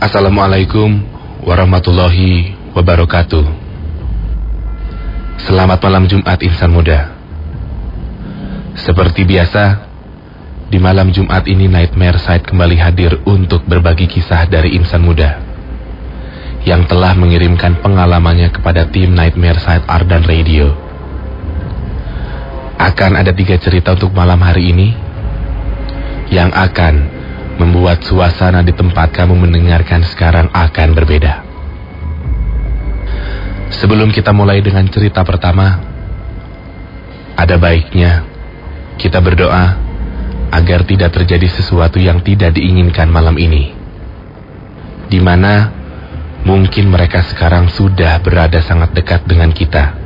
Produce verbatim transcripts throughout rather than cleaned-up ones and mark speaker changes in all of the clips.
Speaker 1: Assalamualaikum warahmatullahi wabarakatuh. Selamat malam Jumat Insan Muda. Seperti biasa, di malam Jumat ini Nightmare Side kembali hadir untuk berbagi kisah dari insan muda yang telah mengirimkan pengalamannya kepada tim Nightmare Side Ardan Radio. Akan ada tiga cerita untuk malam hari ini yang akan membuat suasana di tempat kamu mendengarkan sekarang akan berbeda. Sebelum kita mulai dengan cerita pertama, ada baiknya kita berdoa agar tidak terjadi sesuatu yang tidak diinginkan malam ini, di mana mungkin mereka sekarang sudah berada sangat dekat dengan kita.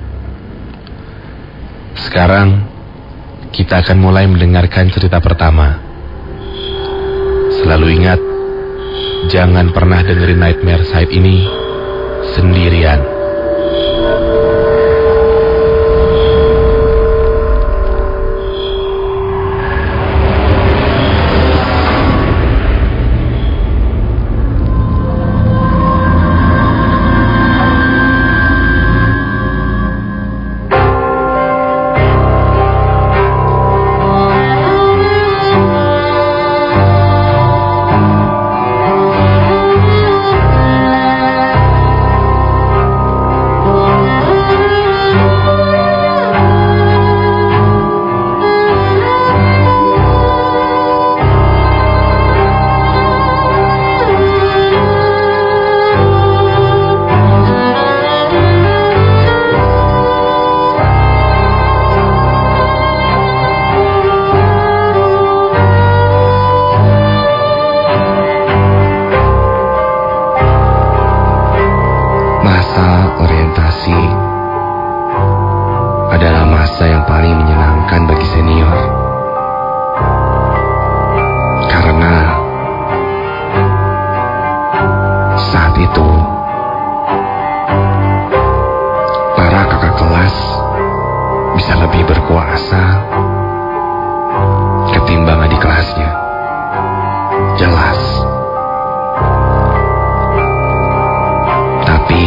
Speaker 1: Sekarang kita akan mulai mendengarkan cerita pertama. Selalu ingat, jangan pernah dengerin Nightmare Side ini sendirian. Adalah masa yang paling menyenangkan bagi senior, karena saat itu para kakak kelas bisa lebih berkuasa ketimbang adik kelasnya. Jelas. Tapi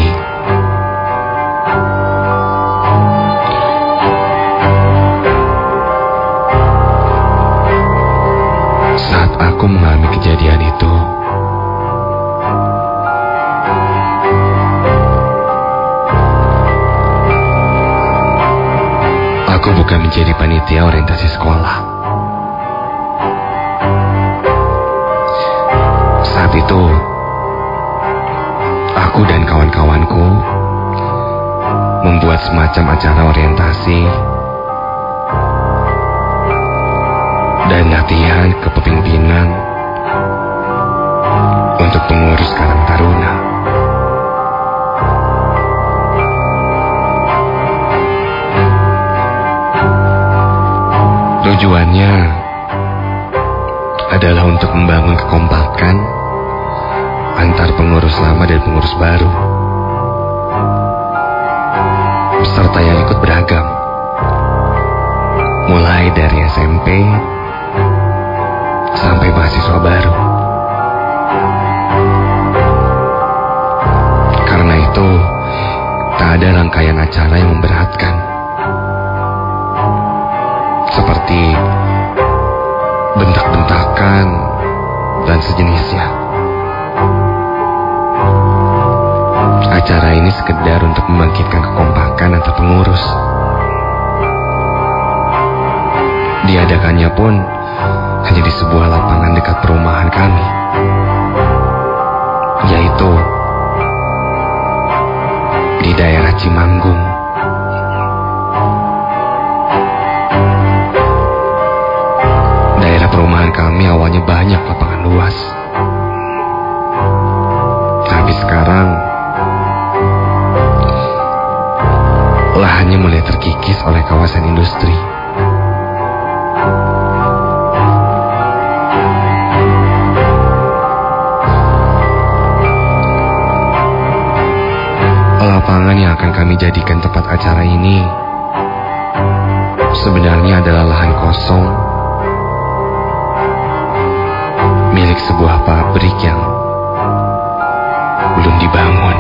Speaker 1: saat aku mengalami kejadian itu, aku bukan menjadi panitia orientasi sekolah. Saat itu, aku dan kawan-kawanku membuat semacam acara orientasi dan latihan kepemimpinan untuk pengurus Karang Taruna. Tujuannya adalah untuk membangun kekompakan antar pengurus lama dan pengurus baru. Peserta yang ikut beragam, mulai dari S M P sampai mahasiswa baru. Karena itu, tak ada rangkaian acara yang memberatkan, seperti bentak-bentakan dan sejenisnya. Acara ini sekedar untuk membangkitkan kekompakan antar pengurus. Diadakannya pun hanya di sebuah lapangan dekat perumahan kami, yaitu di daerah Cimanggung. Daerah perumahan kami awalnya banyak lapangan luas, tapi sekarang lahannya mulai terkikis oleh kawasan industri. Lapangan yang akan kami jadikan tempat acara ini sebenarnya adalah lahan kosong milik sebuah pabrik yang belum dibangun.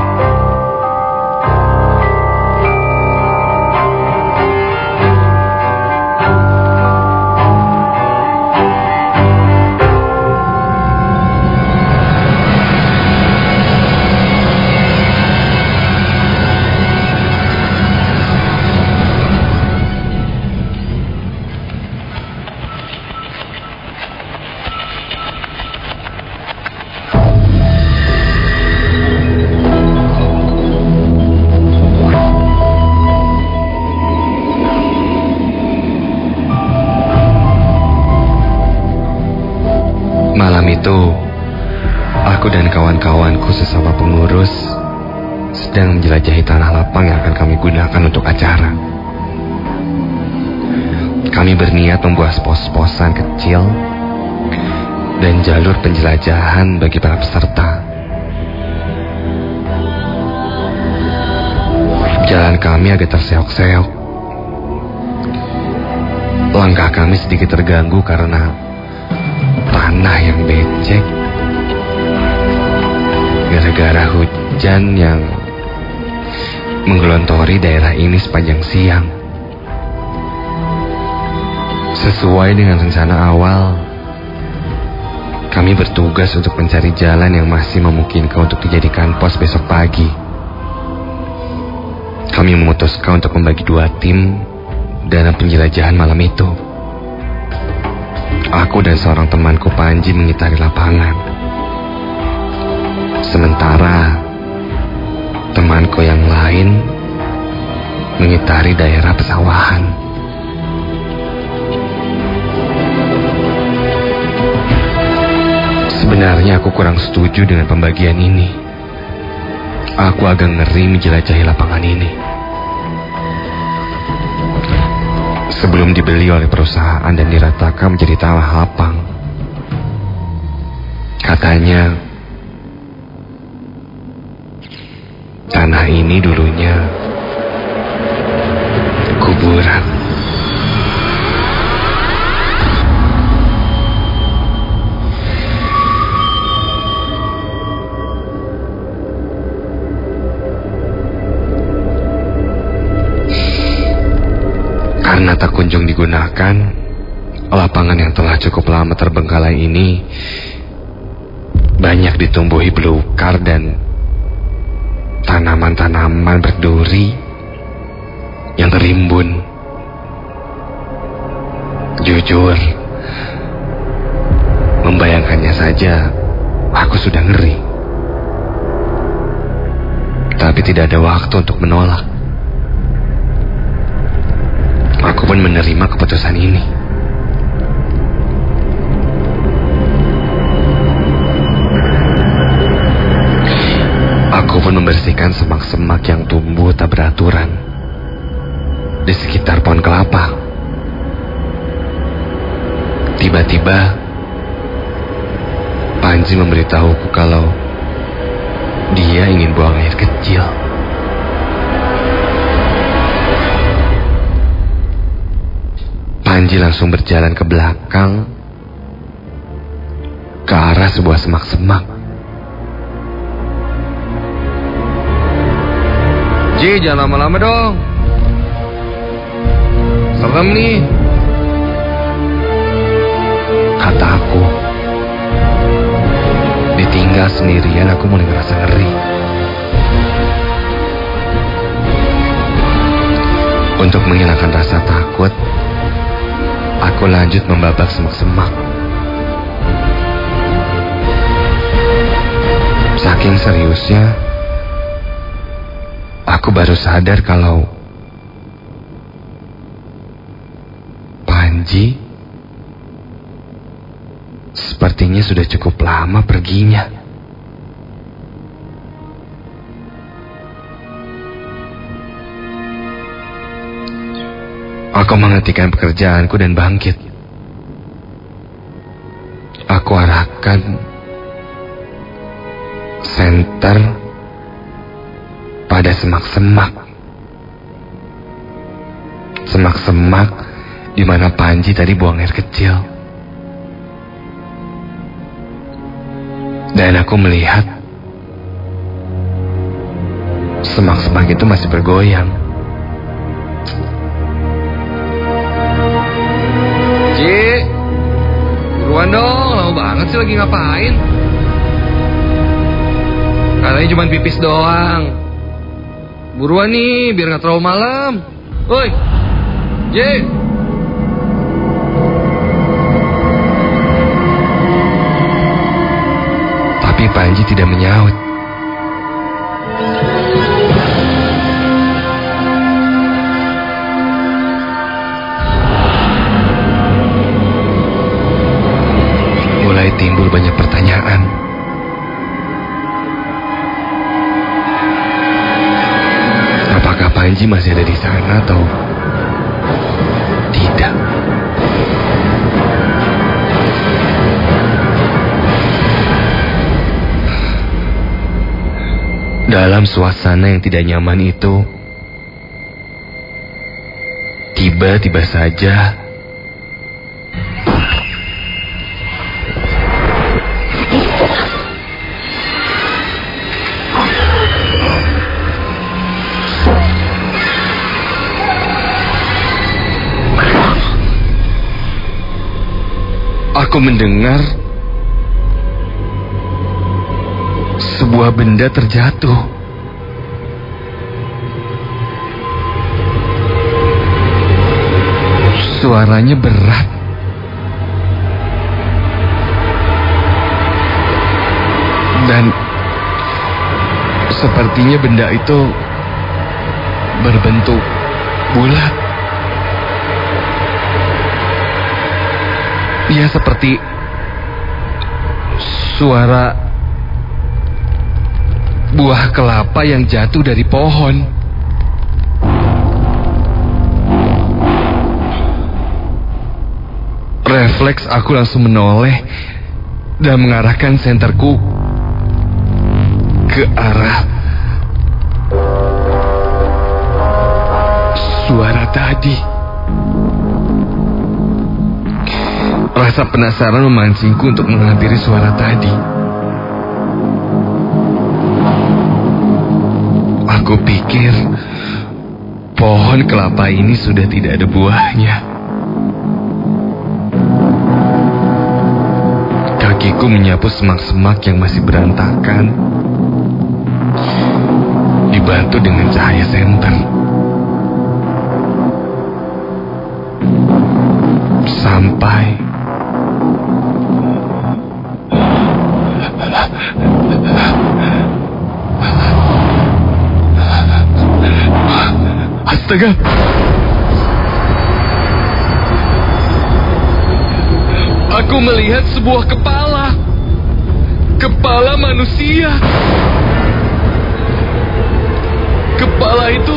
Speaker 2: Malam itu, aku dan kawan-kawanku sesama pengurus sedang menjelajahi tanah lapang yang akan kami gunakan untuk acara. Kami berniat membuat pos-posan kecil dan jalur penjelajahan bagi para peserta. Jalan kami agak terseok-seok. Langkah kami sedikit terganggu karena tanah yang becek gara-gara hujan yang menggelontori daerah ini sepanjang siang. Sesuai dengan rencana awal, kami bertugas untuk mencari jalan yang masih memungkinkan untuk dijadikan pos besok pagi. Kami memutuskan untuk membagi dua tim dalam penjelajahan malam itu. Aku dan seorang temanku Panji mengitari lapangan. Sementara temanku yang lain mengitari daerah pesawahan. Sebenarnya aku kurang setuju dengan pembagian ini. Aku agak ngeri menjelajahi lapangan ini. Sebelum dibeli oleh perusahaan dan diratakan menjadi tanah lapang, katanya tanah ini dulunya kuburan. Karena tak kunjung digunakan, lapangan yang telah cukup lama terbengkalai ini banyak ditumbuhi belukar dan tanaman-tanaman berduri yang terimbun. Jujur, membayangkannya saja aku sudah ngeri. Tapi tidak ada waktu untuk menolak. Aku pun menerima keputusan ini. Aku pun membersihkan semak-semak yang tumbuh tak beraturan di sekitar pohon kelapa. Tiba-tiba Panji memberitahuku kalau dia ingin buang air kecil. Panji langsung berjalan ke belakang ke arah sebuah semak-semak. Ji, jangan lama-lama dong. Serem nih, kata aku. Ditinggal sendirian, aku mulai ngerasa ngeri. Untuk menghilangkan rasa takut, aku lanjut membabak semak-semak. Saking seriusnya, aku baru sadar kalau Panji sepertinya sudah cukup lama perginya. Aku menghentikan pekerjaanku dan bangkit. Aku arahkan senter pada semak-semak. Semak-semak di mana Panji tadi buang air kecil. Dan aku melihat semak-semak itu masih bergoyang. Ci, buruan dong, lama banget sih, lagi ngapain? Katanya cuma pipis doang. Buruan nih, biar gak terlalu malam. Woi, Ci. Tapi Panji tidak menyaut. Mulai timbul banyak pertanyaan. Apakah Panji masih ada di sana atau tidak? Dalam suasana yang tidak nyaman itu, tiba-tiba saja aku mendengar sebuah benda terjatuh. Suaranya berat. Dan sepertinya benda itu berbentuk bulat. Ia seperti suara buah kelapa yang jatuh dari pohon. Refleks aku langsung menoleh dan mengarahkan senterku ke arah suara tadi. Rasa penasaran memancingku untuk menghampiri suara tadi. Aku pikir pohon kelapa ini sudah tidak ada buahnya. Kakiku menyapu semak-semak yang masih berantakan, dibantu dengan cahaya senter. Sampai astaga, aku melihat sebuah kepala. Kepala manusia. Kepala itu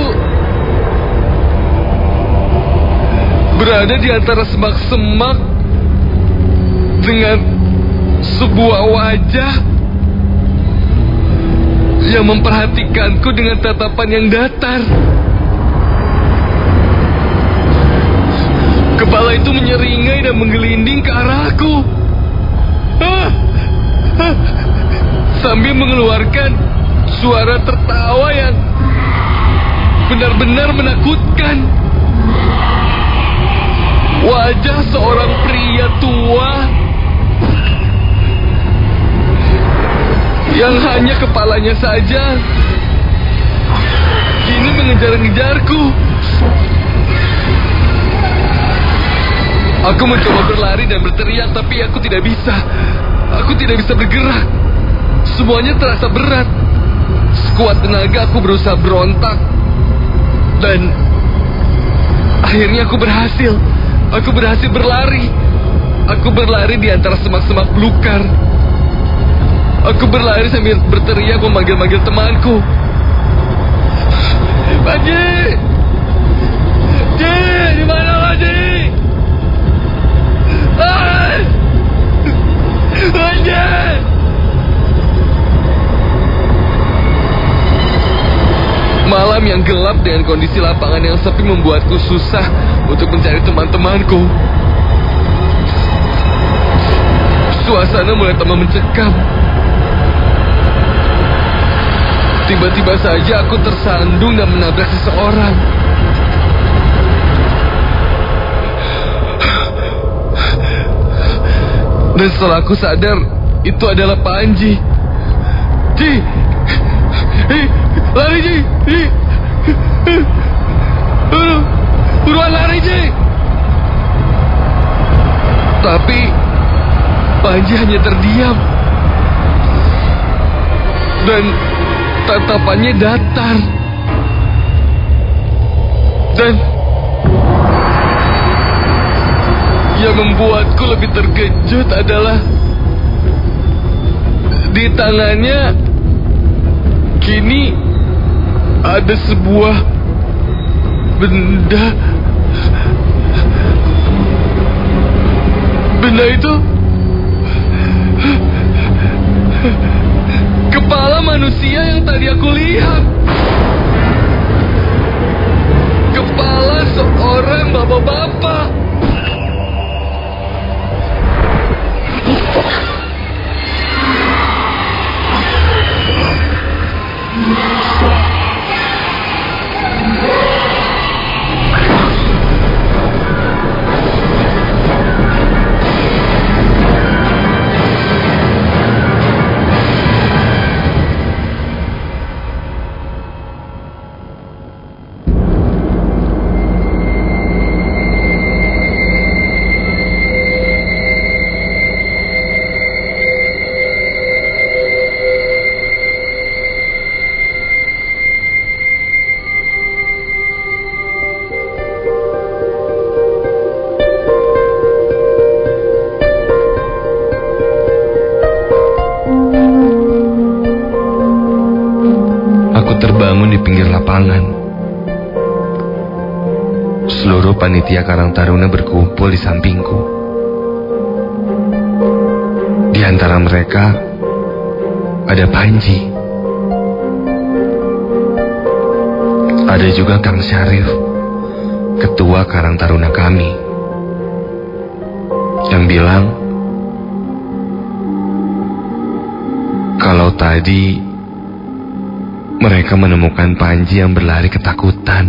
Speaker 2: berada di antara semak-semak dengan sebuah wajah yang memperhatikanku dengan tatapan yang datar. Kepala itu menyeringai dan menggelinding ke arahku, ah, ah, sambil mengeluarkan suara tertawa yang benar-benar menakutkan. Wajah seorang pria tua yang hanya kepalanya saja kini mengejar-ngejarku. Aku mencoba berlari dan berteriak, tapi aku tidak bisa. Aku tidak bisa bergerak. Semuanya terasa berat. Sekuat tenaga aku berusaha berontak. Dan akhirnya aku berhasil. Aku berhasil berlari. Aku berlari di antara semak-semak belukar. Aku berlari sambil berteriak memanggil-manggil temanku. Panji! Ji, di mana Panji? Ah! Panji! Malam yang gelap dengan kondisi lapangan yang sepi membuatku susah untuk mencari teman-temanku. Suasana mulai tambah mencekam. Tiba-tiba saja aku tersandung dan menabrak seseorang. Dan setelah aku sadar, itu adalah Panji. Ji, Hi, lari Ji, Hi. Buruan lari Ji. Tapi Panji hanya terdiam dan tatapannya datar. Dan yang membuatku lebih terkejut adalah di tangannya kini ada sebuah benda. Benda itu kepala manusia yang tadi aku lihat. Kepala seorang bapak-bapak.
Speaker 3: Terbangun di pinggir lapangan. Seluruh panitia Karang Taruna berkumpul di sampingku. Di antara mereka ada Panji. Ada juga Kang Syarif, ketua Karang Taruna kami, yang bilang kalau tadi mereka menemukan Panji yang berlari ketakutan.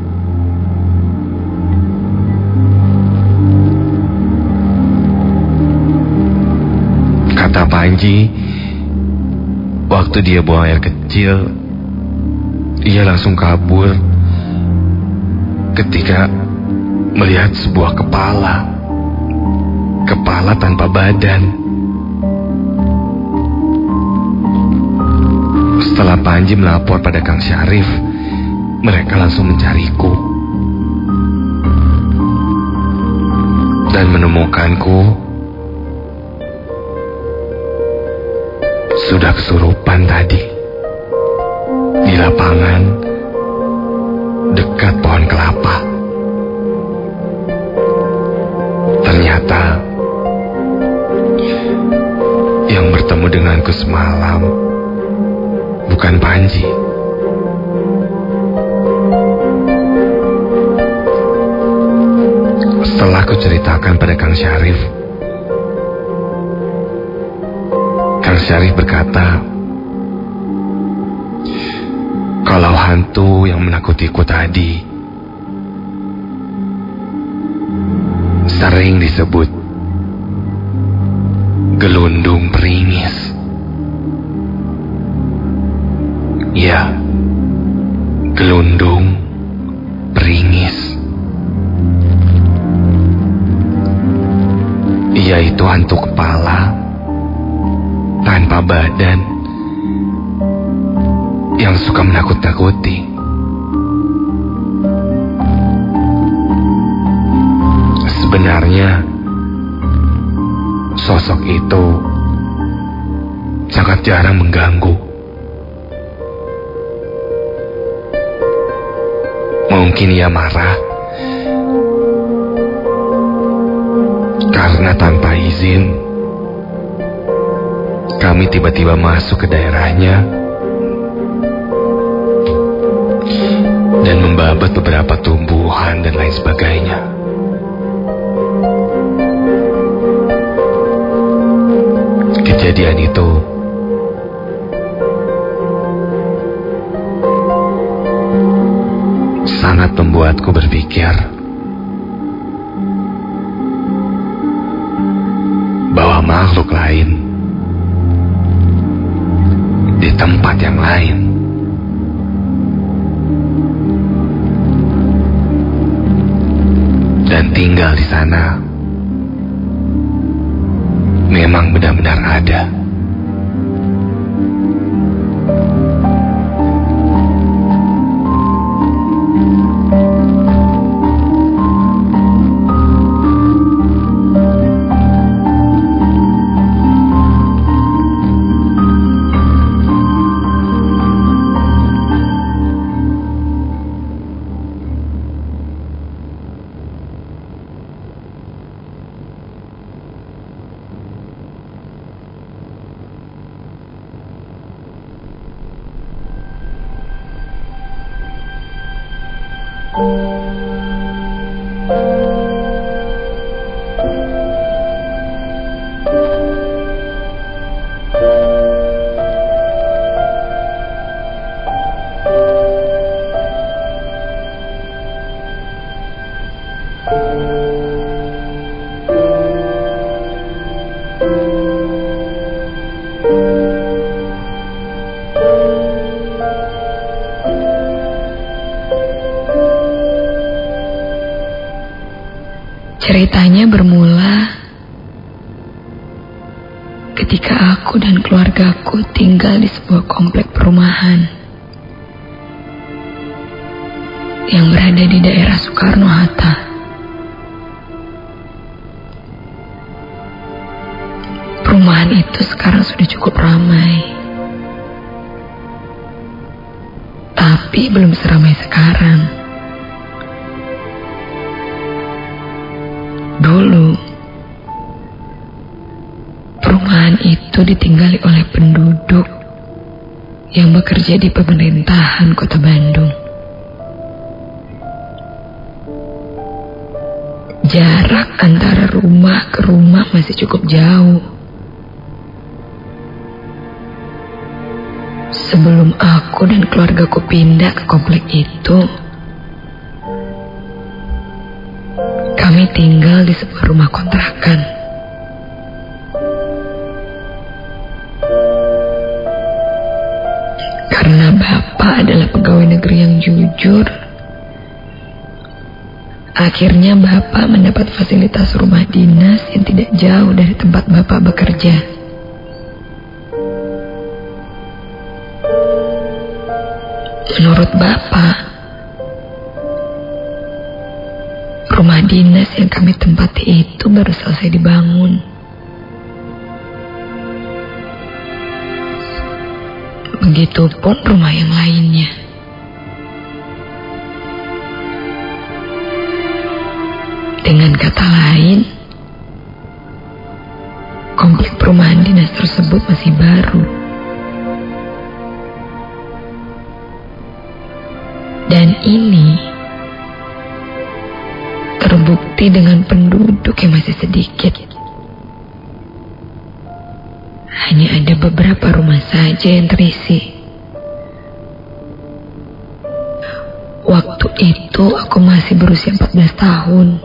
Speaker 3: Kata Panji, waktu dia buang air kecil, ia langsung kabur ketika melihat sebuah kepala. Kepala tanpa badan. Setelah Panji melapor pada Kang Syarif, mereka langsung mencariku dan menemukanku sudah kesurupan tadi di lapangan dekat pohon kelapa. Ternyata yang bertemu denganku semalam bukan Panji. Setelah aku ceritakan pada Kang Syarif, Kang Syarif berkata kalau hantu yang menakutiku tadi sering disebut gelundung peringis. Ya, gelundung peringis. Yaitu hantu kepala tanpa badan yang suka menakut-nakuti. Sebenarnya sosok itu sangat jarang mengganggu. Mungkin ia marah karena tanpa izin kami tiba-tiba masuk ke daerahnya dan membabat beberapa tumbuhan dan lain sebagainya. Kejadian itu membuatku berpikir bahwa makhluk lain di tempat yang lain dan tinggal di sana memang benar-benar ada.
Speaker 4: Ceritanya bermula ketika aku dan keluargaku tinggal di sebuah komplek perumahan yang berada di daerah Soekarno-Hatta. Perumahan itu sekarang sudah cukup ramai, tapi belum seramai sekarang. Dulu, perumahan itu ditinggali oleh penduduk yang bekerja di pemerintahan Kota Bandung. Jarak antara rumah ke rumah masih cukup jauh. Sebelum aku dan keluargaku pindah ke komplek itu, kami tinggal di sebuah rumah kontrakan. Karena Bapak adalah pegawai negeri yang jujur, akhirnya Bapak mendapat fasilitas rumah dinas yang tidak jauh dari tempat Bapak bekerja. Menurut Bapak, rumah dinas yang kami tempati itu baru selesai dibangun. Begitupun rumah yang lainnya. Dengan kata lain, komplek perumahan dinas tersebut masih baru. Dan ini terbukti dengan penduduk yang masih sedikit. Hanya ada beberapa rumah saja yang terisi. Waktu itu aku masih berusia empat belas tahun.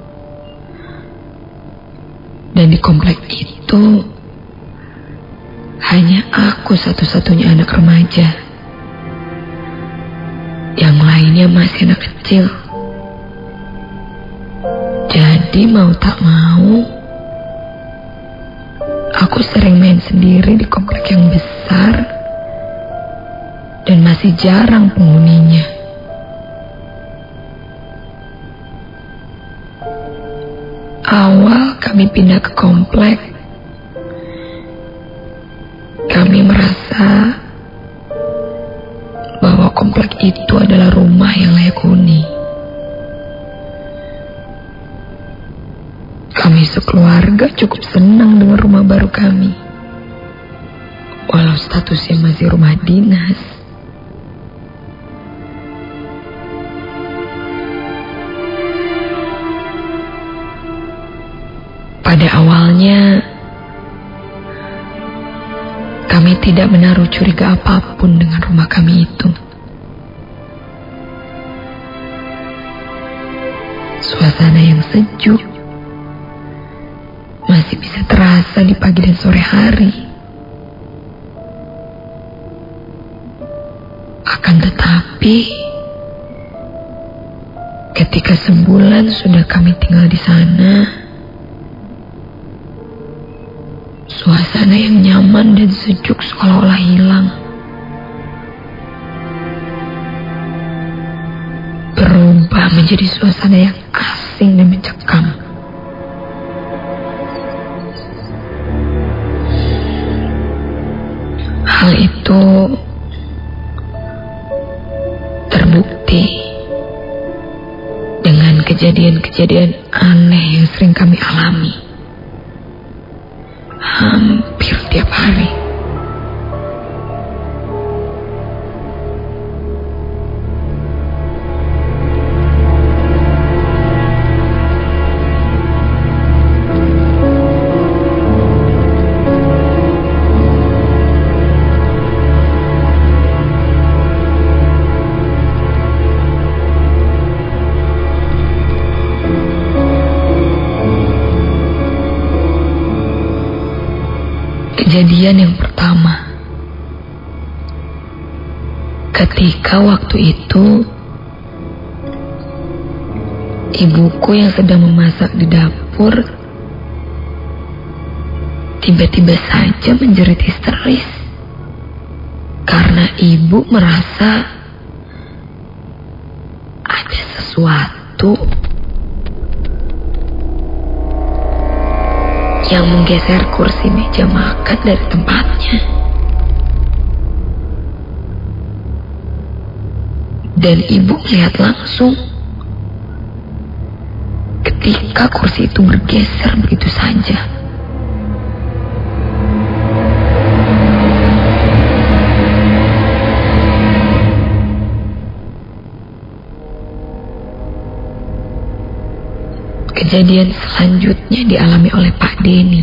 Speaker 4: Dan di komplek itu hanya aku satu-satunya anak remaja. Yang lainnya masih anak kecil. Jadi mau tak mau, aku sering main sendiri di komplek yang besar dan masih jarang penghuninya. Awal kami pindah ke komplek, kami merasa bahwa komplek itu adalah rumah yang layak huni. Kami sekeluarga cukup senang dengan rumah baru kami, walau statusnya masih rumah dinas. Pada awalnya, kami tidak menaruh curiga apapun dengan rumah kami itu. suasana yang sejuk masih bisa terasa di pagi dan sore hari. Akan tetapi, ketika sebulan sudah kami tinggal di sana, suasana yang nyaman dan sejuk seolah-olah hilang. Berubah menjadi suasana yang asing dan mencekam. Hal itu terbukti dengan kejadian-kejadian aneh yang sering kami alami hampir tiap hari. Kejadian yang pertama, ketika waktu itu ibuku yang sedang memasak di dapur tiba-tiba saja menjerit histeris karena ibu merasa ada sesuatu yang menggeser kursi meja makan dari tempatnya. Dan ibu melihat langsung ketika kursi itu bergeser begitu saja. Kejadian selanjutnya dialami oleh Pak Denny.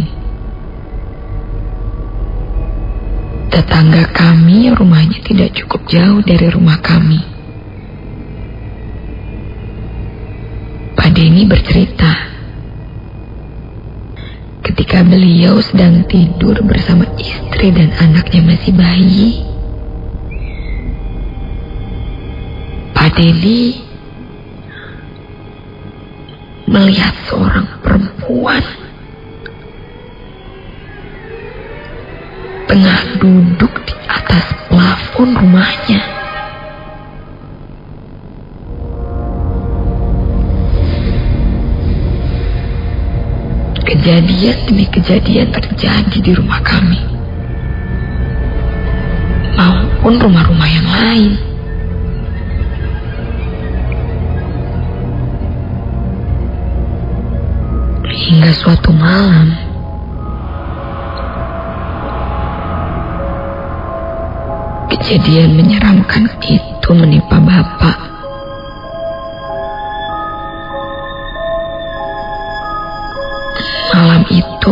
Speaker 4: Tetangga kami rumahnya tidak cukup jauh dari rumah kami. Pak Denny bercerita, ketika beliau sedang tidur bersama istri dan anaknya masih bayi, Pak Denny melihat seorang perempuan tengah duduk di atas plafon rumahnya. Kejadian demi kejadian terjadi di rumah kami maupun rumah-rumah yang lain. Hingga suatu malam, kejadian menyeramkan itu menimpa Bapak. Malam itu,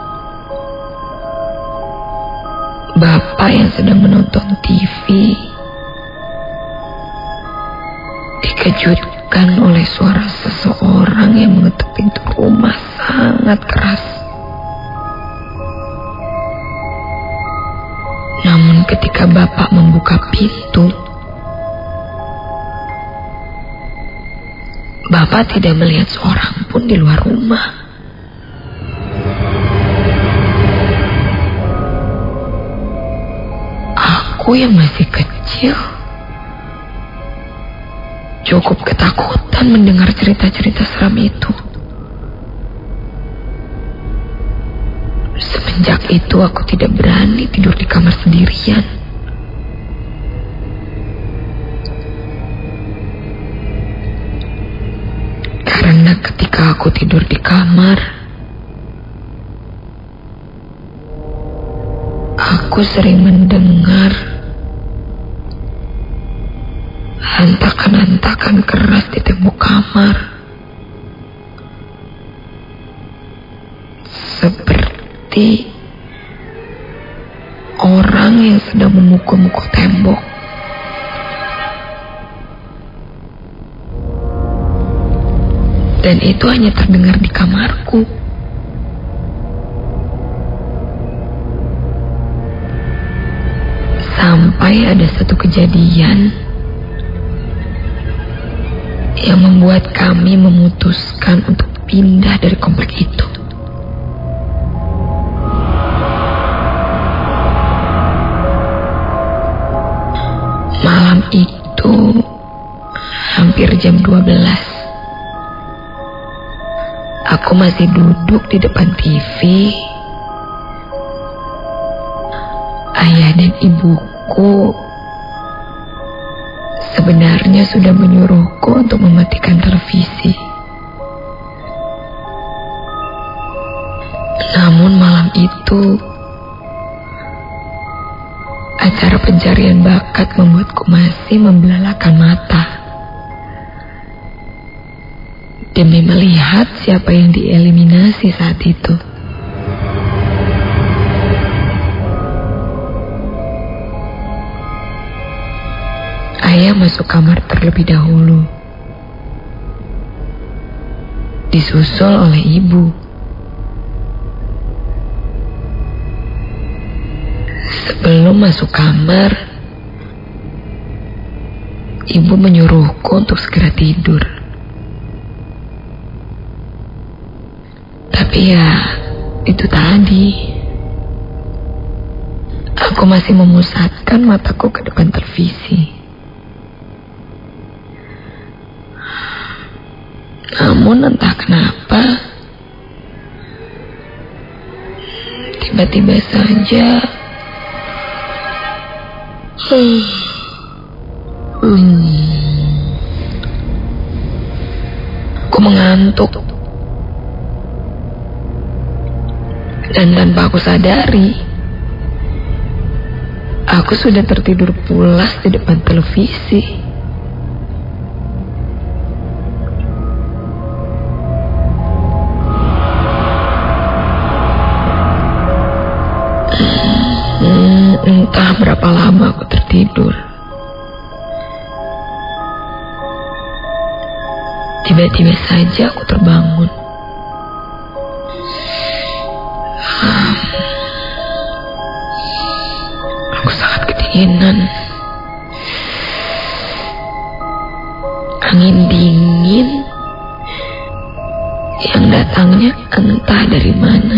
Speaker 4: Bapak yang sedang menonton T V dikejutkan oleh suara seseorang yang mengetuk pintu rumah sangat keras. Namun ketika Bapak membuka pintu, Bapak tidak melihat seorang pun di luar rumah. Aku yang masih kecil cukup ketakutan mendengar cerita-cerita seram itu. Semenjak itu aku tidak berani tidur di kamar sendirian. Karena ketika aku tidur di kamar, aku sering mendengar hentakan-hentakan keras di tembok kamar. Seperti orang yang sedang memukul-mukul tembok. Dan itu hanya terdengar di kamarku. Sampai ada satu kejadian yang membuat kami memutuskan untuk pindah dari komplek itu. Malam itu hampir jam dua belas. Aku masih duduk di depan T V. Ayah dan ibuku sebenarnya sudah menyuruhku untuk mematikan televisi. Namun malam itu acara pencarian bakat membuatku masih membelalakan mata demi melihat siapa yang dieliminasi saat itu. Ayah masuk kamar terlebih dahulu, disusul oleh ibu. Sebelum masuk kamar, ibu menyuruhku untuk segera tidur. Tapi ya, itu tadi. Aku masih memusatkan mataku ke depan televisi. Namun entah kenapa, tiba-tiba saja hmm, hmm, aku mengantuk. Dan tanpa aku sadari, aku sudah tertidur pulas di depan televisi. Entah berapa lama aku tertidur. Tiba-tiba saja aku terbangun. Hmm. Aku sangat kedinginan. Angin dingin yang datangnya entah dari mana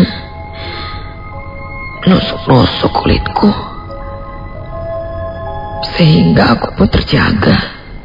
Speaker 4: nusuk-nusuk kulitku, sehingga aku pun terjaga.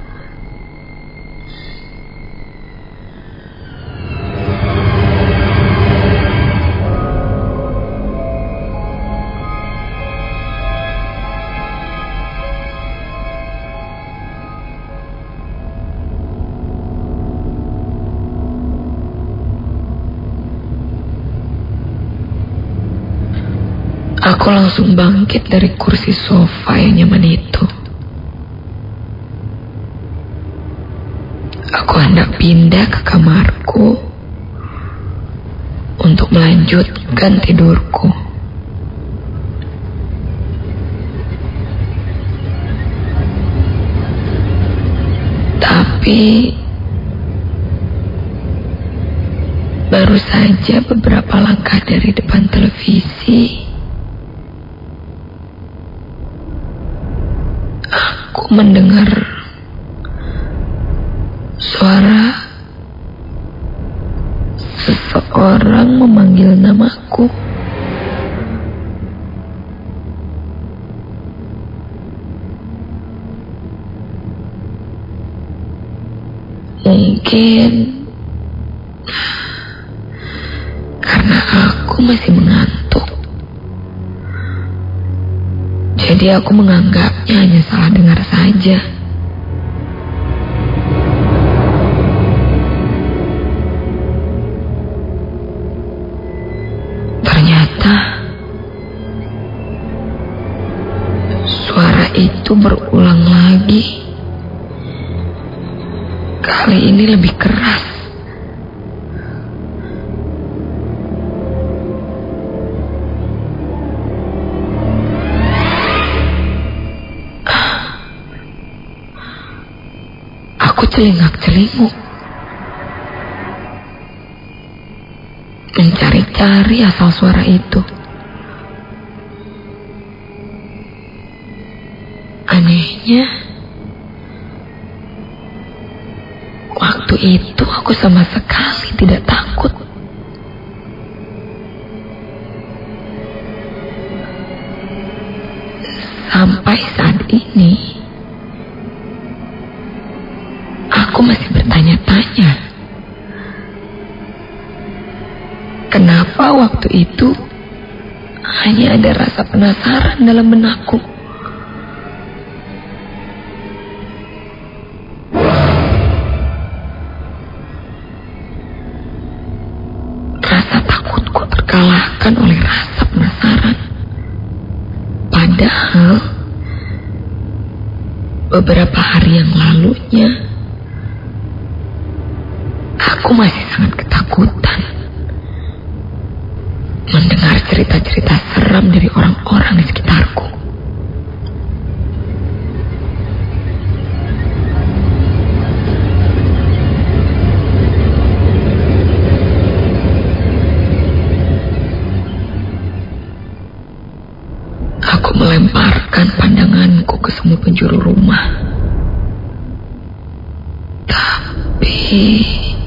Speaker 4: Aku langsung bangkit dari kursi sofa yang nyaman itu. Aku hendak pindah ke kamarku untuk melanjutkan tidurku. Tapi baru saja beberapa langkah dari depan televisi, aku mendengar suara seseorang memanggil namaku. Mungkin karena aku masih mengantuk, jadi aku menganggapnya hanya salah dengar saja. Ternyata suara itu berulang lagi. Kali ini lebih keras. Aku celingak-celinguk. mencari asal suara itu. Anehnya, waktu itu aku sama sekali tidak takut. Sampai saat ini, aku masih bertanya-tanya, kenapa waktu itu hanya ada rasa penasaran dalam benakku. Rasa takutku terkalahkan oleh rasa penasaran. Padahal beberapa hari yang lalunya aku masih sangat ketakutan mendengar cerita-cerita seram dari orang-orang di sekitarku. Aku melemparkan pandanganku ke semua penjuru rumah. Tapi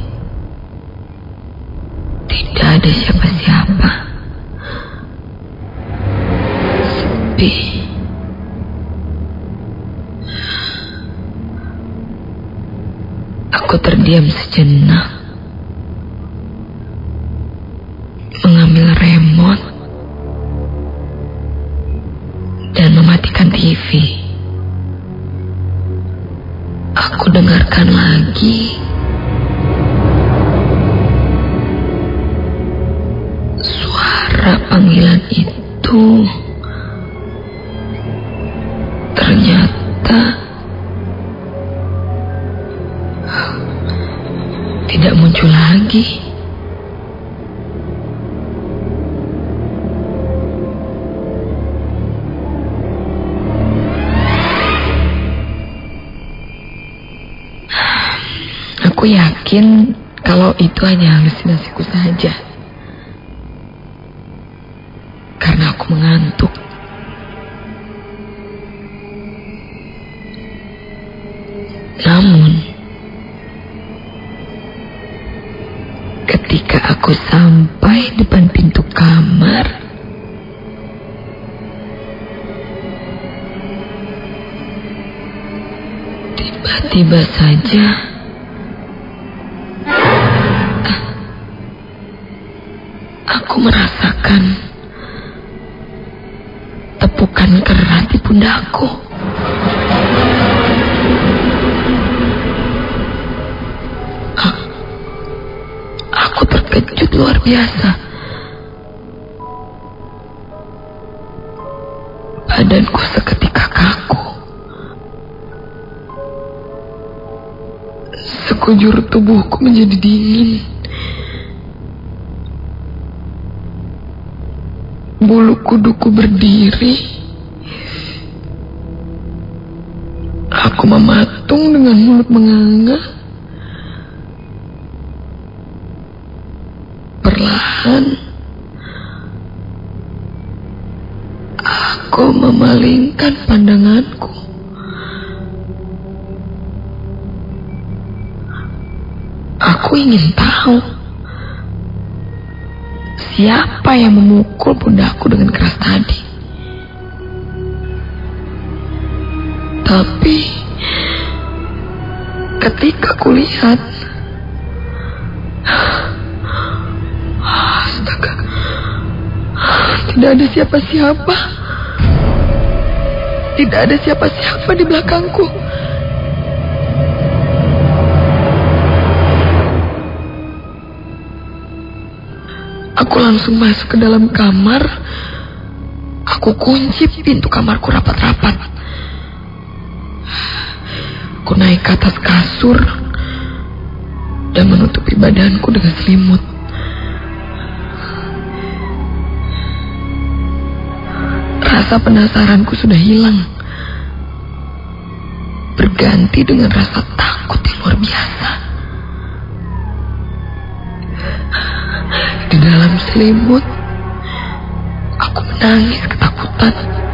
Speaker 4: tidak ada siapa-siapa. Sepi. Aku terdiam sejenak, mengambil remote dan mematikan T V. Aku dengarkan lagi suara panggilan itu. Ternyata tidak muncul lagi. Aku yakin kalau itu hanya halusinasiku saja. Karena aku mengantuk. Namun, ketika aku sampai depan pintu kamar, tiba-tiba saja aku merasakan tepukan keras di pundakku. Aku terkejut luar biasa. Badanku seketika kaku. Sekujur tubuhku menjadi dingin. Bulu kuduku berdiri. Aku mematung dengan mulut menganga. Perlahan aku memalingkan pandanganku. Aku ingin tahu siapa yang memukul pundakku dengan keras tadi. Tapi ketika kulihat, astaga, tidak ada siapa-siapa. Tidak ada siapa-siapa di belakangku. Aku langsung masuk ke dalam kamar. Aku kunci pintu kamarku rapat-rapat. Aku naik ke atas kasur dan menutupi badanku dengan selimut. Rasa penasaranku sudah hilang, berganti dengan rasa takut yang luar biasa. Di dalam selimut, aku menangis ketakutan.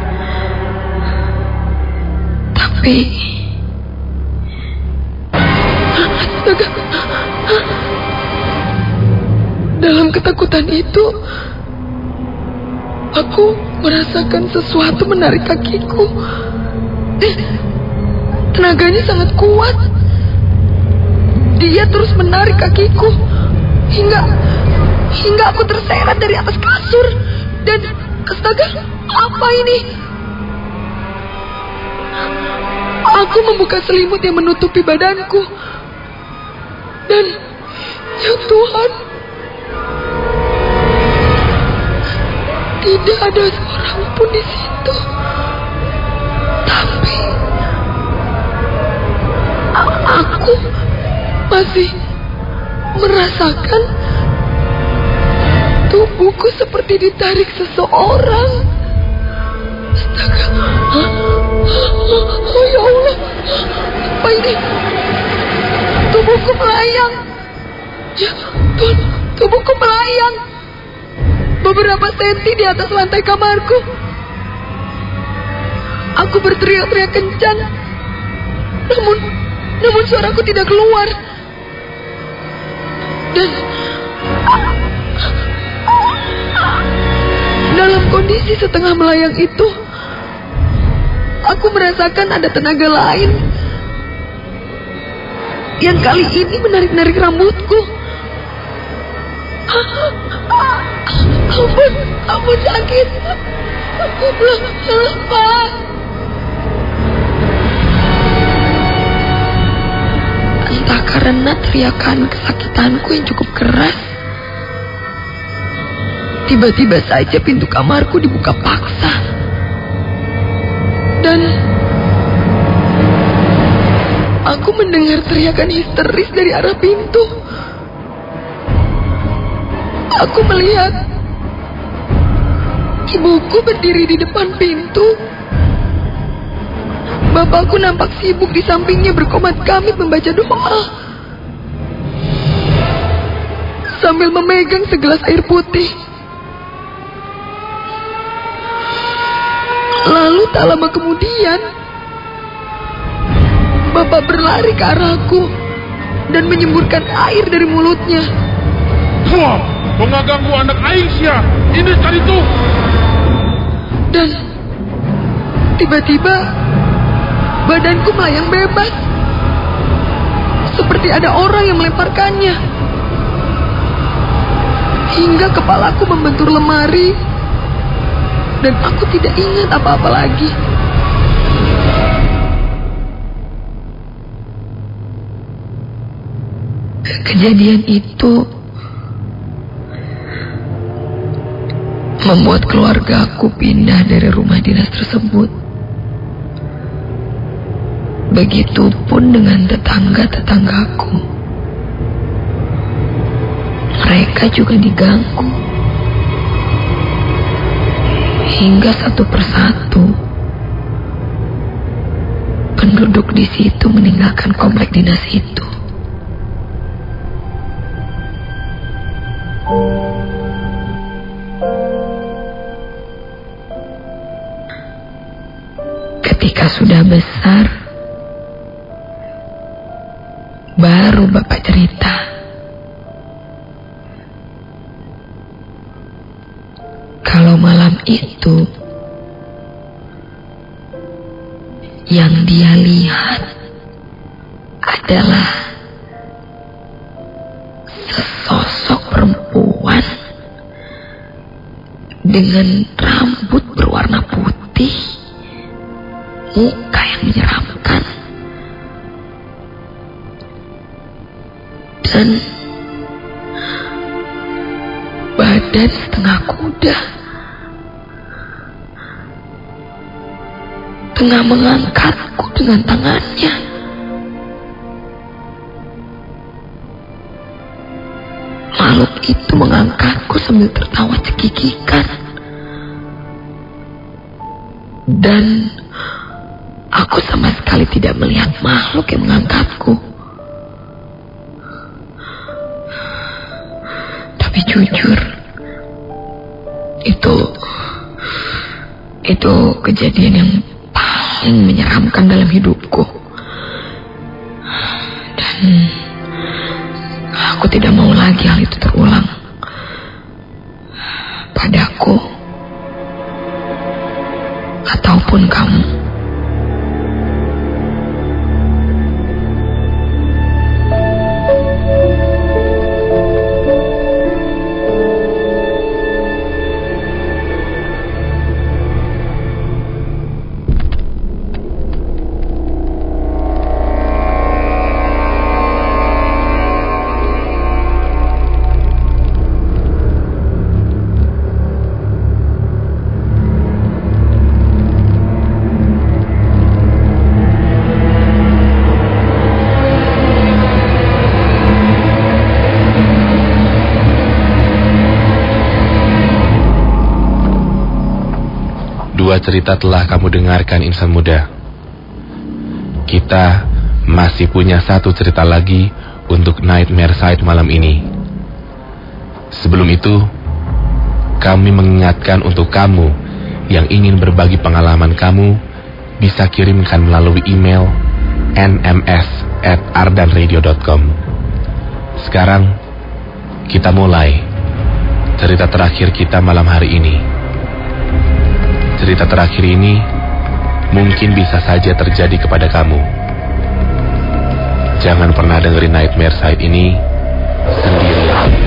Speaker 4: Tapi astaga, dalam ketakutan itu aku merasakan sesuatu menarik kakiku. Tenaganya sangat kuat. Dia terus menarik kakiku hingga hingga aku terseret dari atas kasur. Dan astaga, apa ini? Aku membuka selimut yang menutupi badanku. Dan ya Tuhan, tidak ada seorang pun di situ. Tapi aku masih merasakan tubuhku seperti ditarik seseorang. Astaga. Oh ya Allah, apa ini? Tubuhku melayang. Ya Tuhan, tubuhku melayang beberapa senti di atas lantai kamarku. Aku berteriak-teriak kencang, namun namun suaraku tidak keluar. Dan dalam kondisi setengah melayang itu, aku merasakan ada tenaga lain yang kali ini menarik-narik rambutku. Ampun, ampun sakit. Aku belum lepas. Entah karena teriakan kesakitanku yang cukup keras, tiba-tiba saja pintu kamarku dibuka paksa. Dan aku mendengar teriakan histeris dari arah pintu. Aku melihat ibuku berdiri di depan pintu. Bapakku nampak sibuk di sampingnya berkomat kamit membaca doa, sambil memegang segelas air putih. Lalu tak lama kemudian, Bapak berlari ke arahku dan menyemburkan air dari mulutnya.
Speaker 5: Wah, mengganggu anak Aisyah. Ini tadi tuh.
Speaker 4: Dan tiba-tiba badanku melayang bebas, seperti ada orang yang melemparkannya, hingga kepalaku membentur lemari. Dan aku tidak ingat apa-apa lagi. Kejadian itu membuat keluargaku pindah dari rumah dinas tersebut. Begitupun dengan tetangga-tetanggaku. Mereka juga diganggu. Hingga satu persatu penduduk di situ meninggalkan komplek dinas itu. Ketika sudah besar, baru Bapak cerita. Kalau malam itu yang dia lihat adalah sesosok perempuan dengan rambut berwarna putih, muka yang menyeramkan, dan badan setengah kuda, tengah mengangkatku dengan tangannya. Makhluk itu mengangkatku sambil tertawa cekikikan. Dan aku sama sekali tidak melihat makhluk yang mengangkatku. Tapi jujur, Itu Itu kejadian yang paling menyeramkan dalam hidupku. Dan aku tidak mau lagi hal itu terulang padaku ataupun kamu.
Speaker 1: Dua cerita telah kamu dengarkan, insan muda. Kita masih punya satu cerita lagi untuk Nightmare Side malam ini. Sebelum itu, kami mengingatkan untuk kamu yang ingin berbagi pengalaman kamu, bisa kirimkan melalui email n m s at ardanradio dot com. Sekarang, kita mulai cerita terakhir kita malam hari ini. Cerita terakhir ini mungkin bisa saja terjadi kepada kamu. Jangan pernah dengerin Nightmare Side ini sendirian.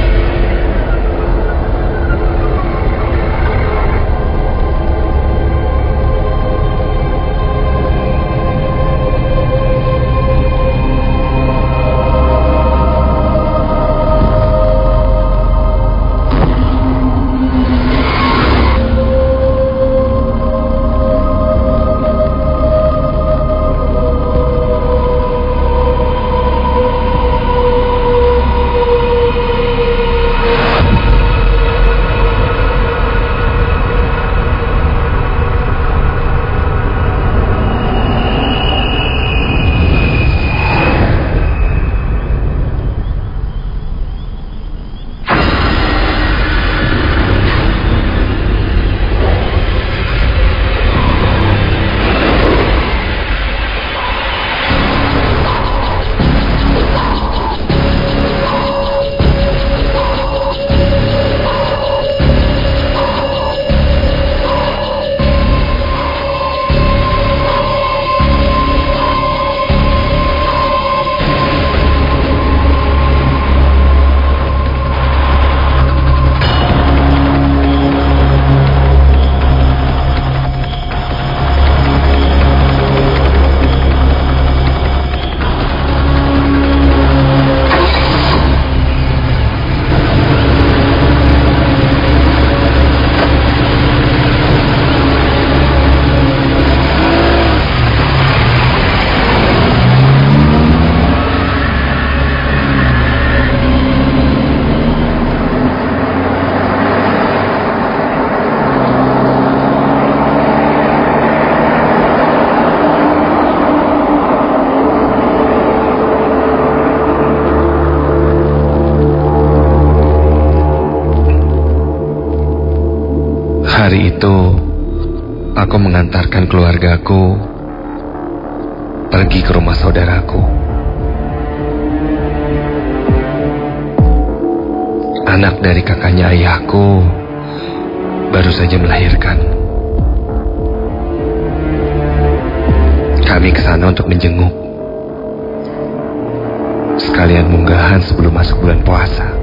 Speaker 3: Hari itu, aku mengantarkan keluargaku pergi ke rumah saudaraku. Anak dari kakaknya ayahku baru saja melahirkan. Kami ke sana untuk menjenguk, sekalian munggahan sebelum masuk bulan puasa.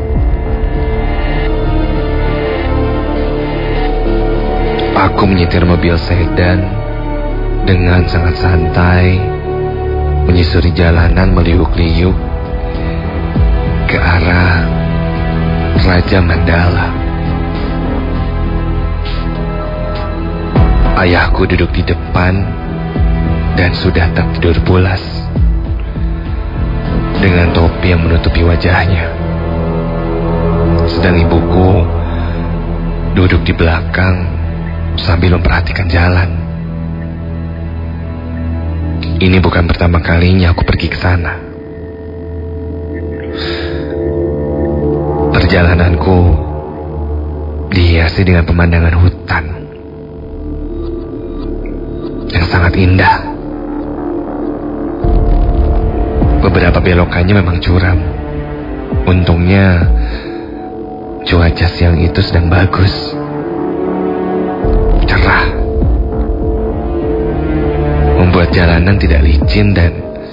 Speaker 3: Aku menyetir mobil sedan dengan sangat santai, menyusuri jalanan meliuk-liuk ke arah Raja Mandala. Ayahku duduk di depan dan sudah tak tidur pulas, dengan topi yang menutupi wajahnya. Sedang ibuku duduk di belakang sambil memperhatikan jalan. Ini bukan pertama kalinya aku pergi ke sana. Perjalananku dihiasi dihiasi dengan pemandangan hutan yang sangat indah. Beberapa belokannya memang curam. Untungnya cuaca siang itu sedang bagus, cerah, membuat jalanan tidak licin dan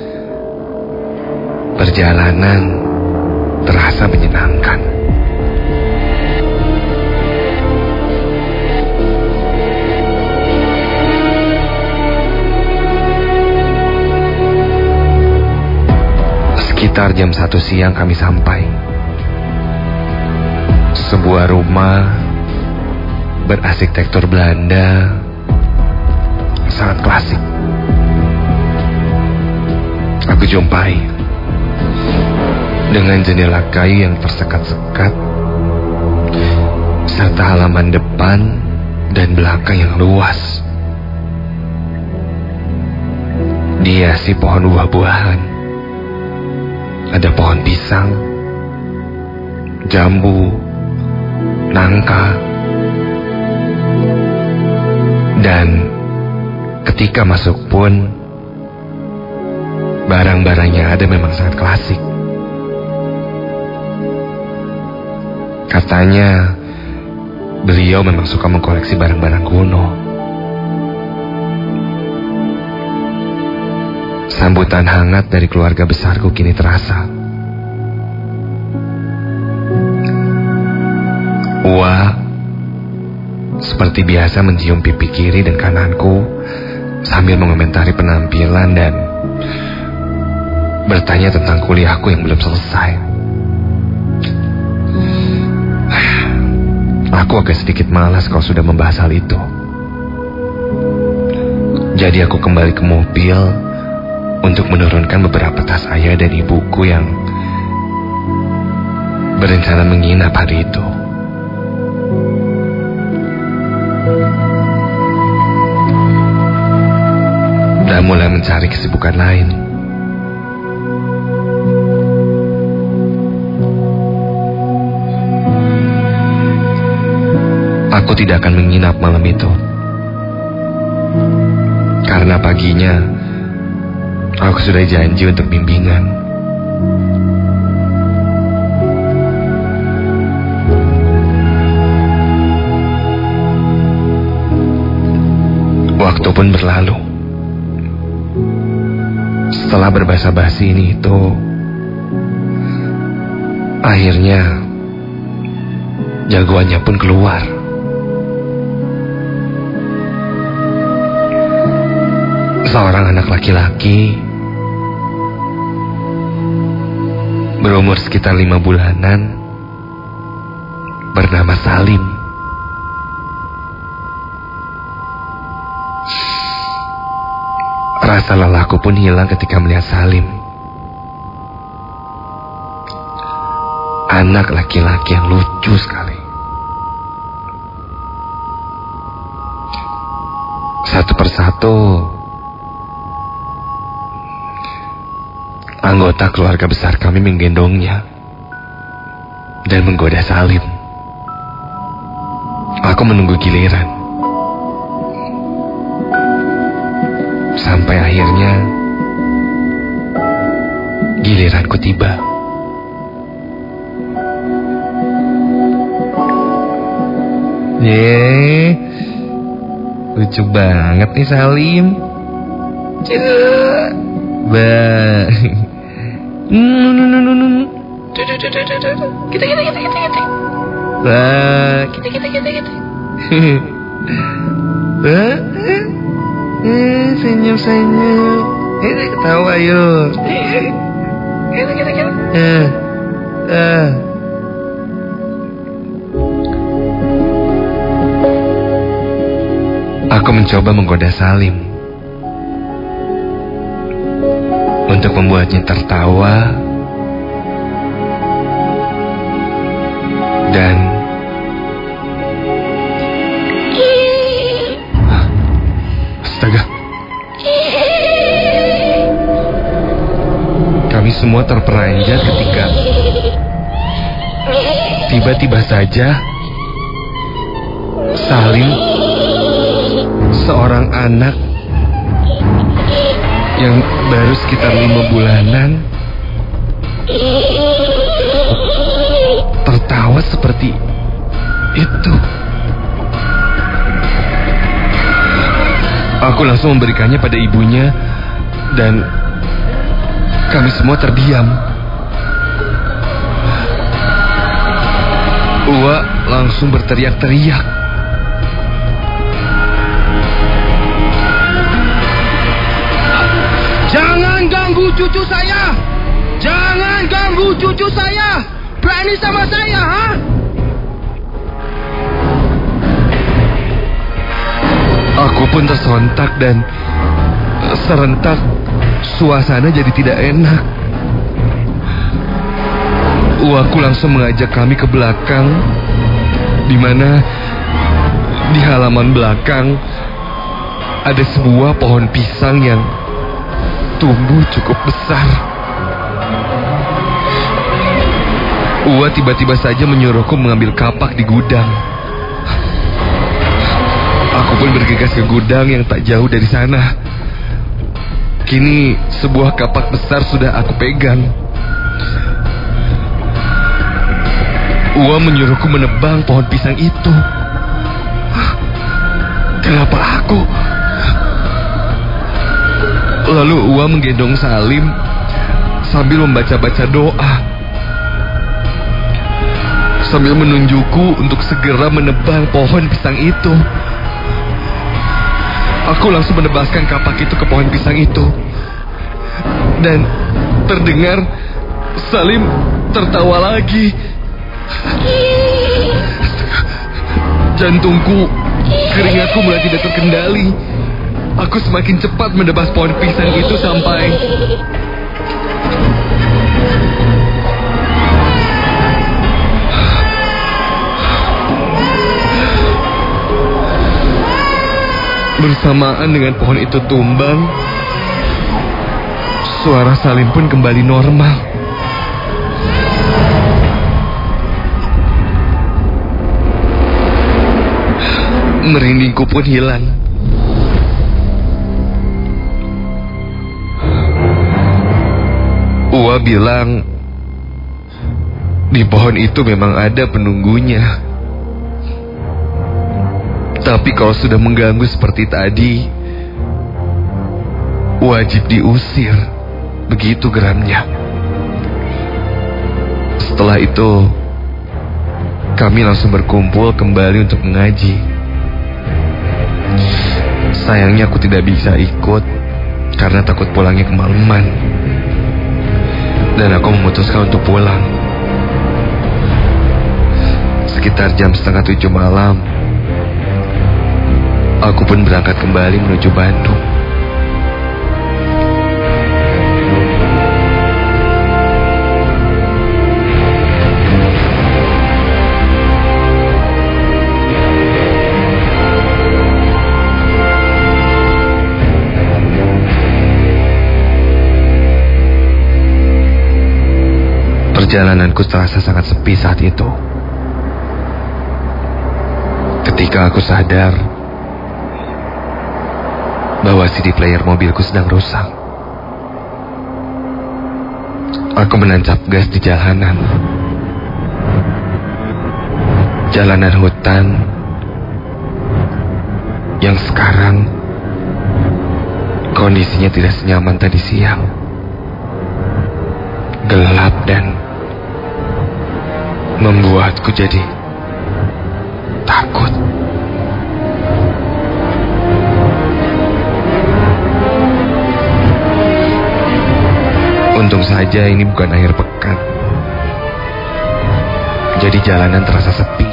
Speaker 3: perjalanan terasa menyenangkan. Sekitar jam satu siang kami sampai. Sebuah rumah berarsitektur Belanda sangat klasik. Aku jumpai dengan jendela kayu yang tersekat-sekat, serta halaman depan dan belakang yang luas. Dihiasi pohon buah-buahan. Ada pohon pisang, jambu, nangka. Dan ketika masuk pun, barang-barangnya ada memang sangat klasik. Katanya, beliau memang suka mengkoleksi barang-barang kuno. Sambutan hangat dari keluarga besarku kini terasa. Wah, seperti biasa mencium pipi kiri dan kananku sambil mengomentari penampilan dan bertanya tentang kuliahku yang belum selesai. Aku agak sedikit malas kalau sudah membahas hal itu. Jadi aku kembali ke mobil untuk menurunkan beberapa tas ayah dan ibuku yang berencana menginap hari itu. Dan mulai mencari kesibukan lain. Aku tidak akan menginap malam itu. Karena paginya aku sudah janji untuk bimbingan. Waktu pun berlalu. Setelah berbasa-basi ini itu, akhirnya jagoannya pun keluar. Seorang anak laki-laki berumur sekitar lima bulanan bernama Salim. Rasa lelahku pun hilang ketika melihat Salim. Anak laki-laki yang lucu sekali. Satu persatu anggota keluarga besar kami menggendongnya dan menggoda Salim. Aku menunggu giliran. Sampai akhirnya giliranku tiba. Yeay, lucu banget nih Salim. Bah. Kita kita kita kita kita. Wah, kita kita kita kita. Wah, eh senyum senyum. Eh ketawa yuk. Kita kita kita. Eh, ah. Aku mencoba menggoda Salim untuk membuatnya tertawa dan astaga, kami semua terperanjat ketika tiba-tiba saja Salim, seorang anak yang baru sekitar lima bulanan, tertawa seperti itu. Aku langsung memberikannya pada ibunya dan kami semua terdiam. Ua langsung berteriak-teriak.
Speaker 6: Jangan ganggu cucu saya! Jangan ganggu cucu saya! Berani sama saya, ha?
Speaker 3: Aku pun tersontak dan serentak suasana jadi tidak enak. Uaku langsung mengajak kami ke belakang, di mana di halaman belakang ada sebuah pohon pisang yang tumbuh cukup besar. Ua tiba-tiba saja menyuruhku mengambil kapak di gudang. Aku pun bergegas ke gudang yang tak jauh dari sana. Kini sebuah kapak besar sudah aku pegang. Ua menyuruhku menebang pohon pisang itu. Kenapa aku? Lalu Ua menggendong Salim sambil membaca-baca doa, sambil menunjukku untuk segera menebang pohon pisang itu. Aku langsung menebaskan kapak itu ke pohon pisang itu. Dan terdengar Salim tertawa lagi. Jantungku, keringatku mulai tidak terkendali. Aku semakin cepat menebas pohon pisang itu sampai bersamaan dengan pohon itu tumbang, suara Salim pun kembali normal. Merindingku pun hilang. Ua bilang di pohon itu memang ada penunggunya. Tapi kalau sudah mengganggu seperti tadi, wajib diusir. Begitu geramnya. Setelah itu, kami langsung berkumpul kembali untuk mengaji. Sayangnya aku tidak bisa ikut karena takut pulangnya kemalaman. Dan aku memutuskan untuk pulang. Sekitar jam setengah tujuh malam, aku pun berangkat kembali menuju Bandung. Perjalananku terasa sangat sepi saat itu. Ketika aku sadar bahwa C D player mobilku sedang rusak, aku menancap gas di jalanan. Jalanan hutan yang sekarang kondisinya tidak senyaman tadi siang. Gelap dan membuatku jadi takut. Untung saja ini bukan akhir pekan, jadi jalanan terasa sepi,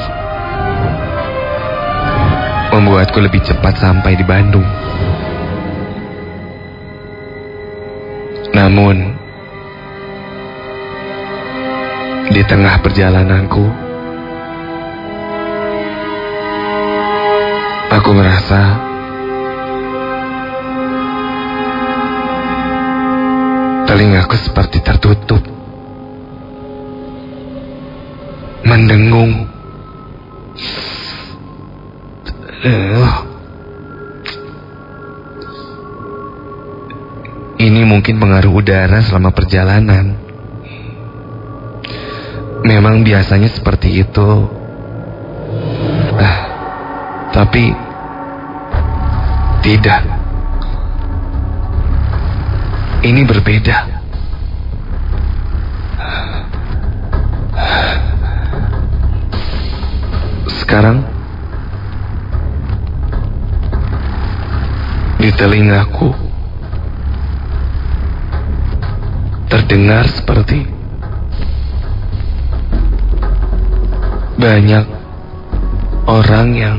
Speaker 3: membuatku lebih cepat sampai di Bandung. Namun di tengah perjalananku, aku merasa telingaku seperti tertutup, mendengung. Uh. Ini mungkin pengaruh udara selama perjalanan. Memang biasanya seperti itu. Ah, tapi tidak. Ini berbeda. Sekarang di telingaku terdengar seperti banyak orang yang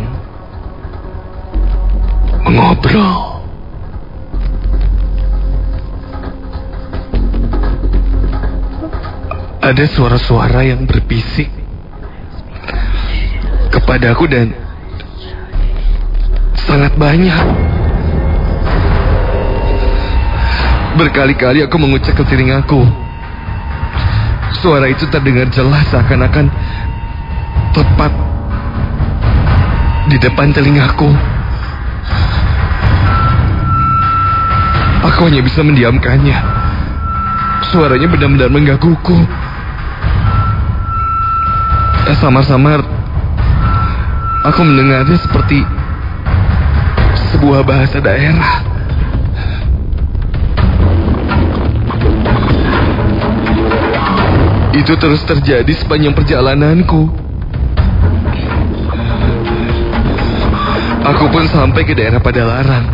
Speaker 3: mengobrol. Ada suara-suara yang berbisik kepadaku dan sangat banyak. Berkali-kali aku mengucap ke telingaku. Suara itu terdengar jelas seakan-akan tepat di depan telingaku. Aku hanya bisa mendiamkannya. Suaranya benar-benar menggangguku. Samar-samar aku mendengarnya seperti sebuah bahasa daerah. Itu terus terjadi sepanjang perjalananku. Aku pun sampai ke daerah Padalarang.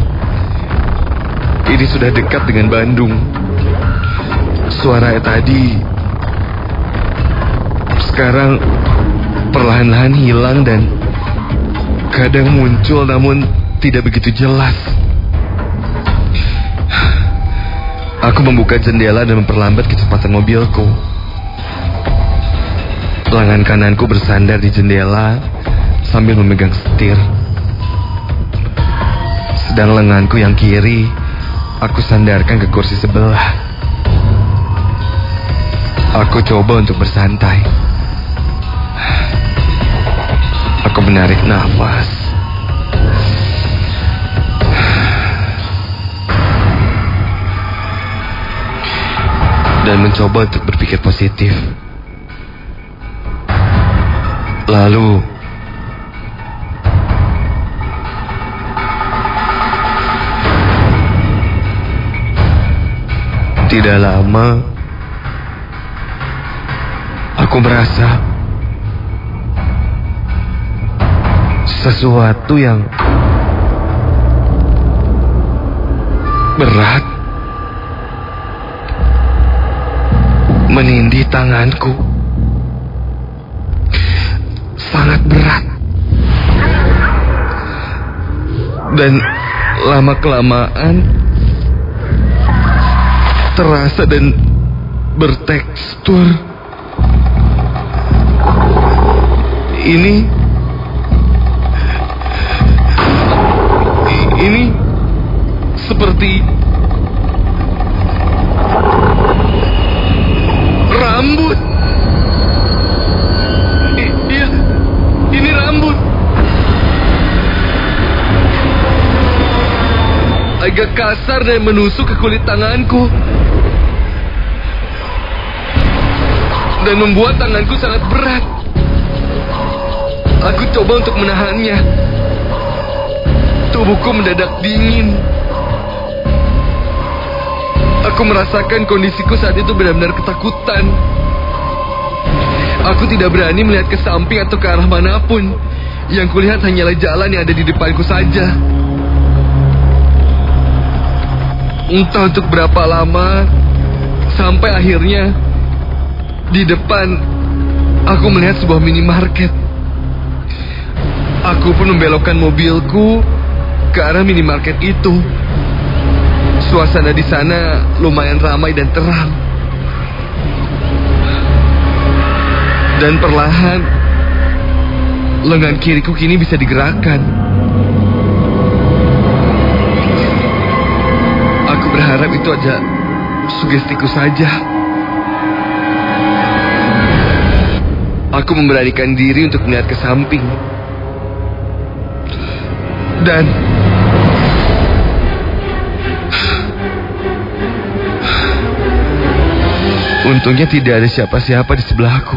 Speaker 3: Ini sudah dekat dengan Bandung. Suara tadi sekarang perlahan-lahan hilang dan kadang muncul namun tidak begitu jelas. Aku membuka jendela dan memperlambat kecepatan mobilku. Lengan kananku bersandar di jendela sambil memegang setir. Sedang lenganku yang kiri aku sandarkan ke kursi sebelah. Aku coba untuk bersantai. Aku menarik nafas. Dan mencoba untuk berpikir positif. Lalu tidak lama aku merasa sesuatu yang berat menindih tanganku. Sangat berat. Dan lama-kelamaan terasa dan bertekstur. Ini Ini seperti rambut. I- iya, ini rambut. Agak kasar dan menusuk ke kulit tanganku. Dan membuat tanganku sangat berat. Aku coba untuk menahannya. Tubuhku mendadak dingin. Aku merasakan kondisiku saat itu benar-benar ketakutan. Aku tidak berani melihat ke samping atau ke arah manapun. Yang kulihat hanyalah jalan yang ada di depanku saja. Entah untuk berapa lama, sampai akhirnya di depan aku melihat sebuah minimarket. Aku pun membelokkan mobilku ke arah minimarket itu. Suasana di sana lumayan ramai dan terang. Dan perlahan lengan kiriku kini bisa digerakkan. Aku berharap itu aja sugestiku saja. Aku memberanikan diri untuk melihat ke samping. Dan untungnya tidak ada siapa-siapa di sebelahku.